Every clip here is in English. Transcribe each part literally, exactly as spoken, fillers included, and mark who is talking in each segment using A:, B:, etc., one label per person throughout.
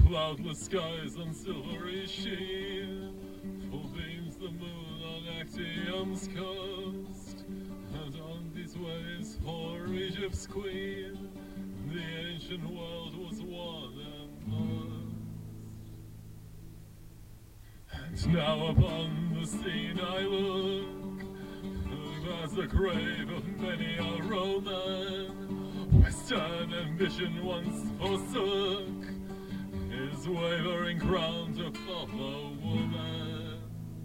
A: cloudless skies on silvery sheen, full beams the moon on Actium's coast, and on these waves for Egypt's queen, the ancient world was one and lost. And now upon the scene I look, as the grave of many a Roman, Western ambition once forsook his wavering crown to follow woman.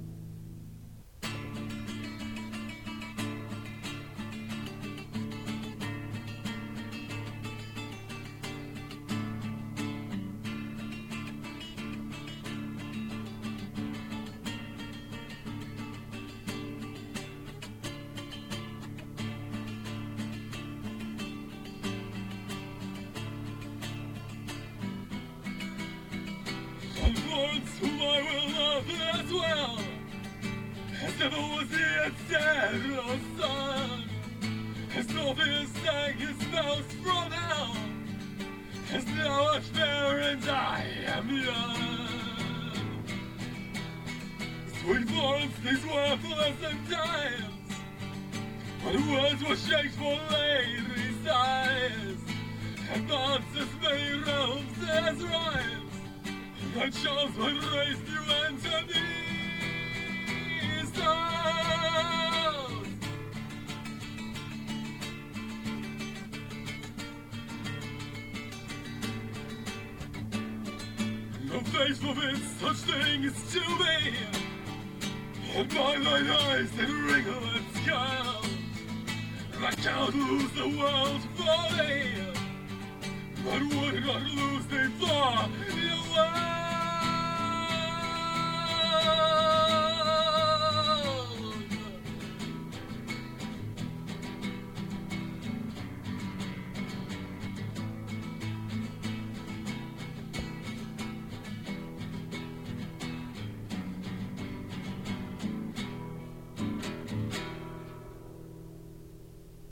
A: Of lords whom I will love as well as ever was he instead, oh son, as Orpheus sang his spouse from hell, as thou art fair and I am young. Sweet Florence, these were pleasant times, when words were shaped for ladies' sighs, and thoughts as many realms as rhymes. And Charles would raise you into these stars. No face forbids such things to me, and by thine eyes that ringlet scowls, I can't lose the world for thee, but would not lose thee for your love.